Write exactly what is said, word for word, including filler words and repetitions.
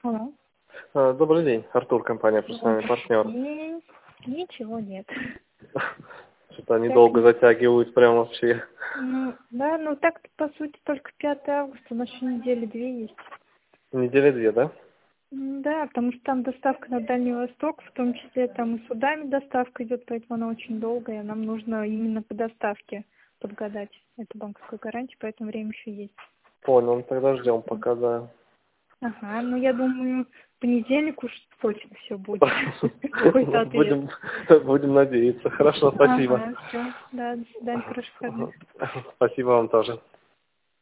Алло. А, Добрый день, Артур, компания «Профессиональный партнер». М, Ничего нет. Что-то они Так, долго затягивают прям вообще. ну, да, ну так по сути только пятое августа, у нас еще недели две есть. Недели две, да? М, Да, потому что там доставка на Дальний Восток, в том числе там и судами доставка идет, поэтому она очень долгая. Нам нужно именно по доставке подгадать эту банковскую гарантию, поэтому время еще есть. Понял, ну тогда ждем пока, да. Ага, ну я думаю, в понедельник уж точно все будет. Какой-то Ну, ответ. Будем, будем надеяться. Хорошо, спасибо. Ага, все. Да, до свидания, хороших выходных. Спасибо вам тоже.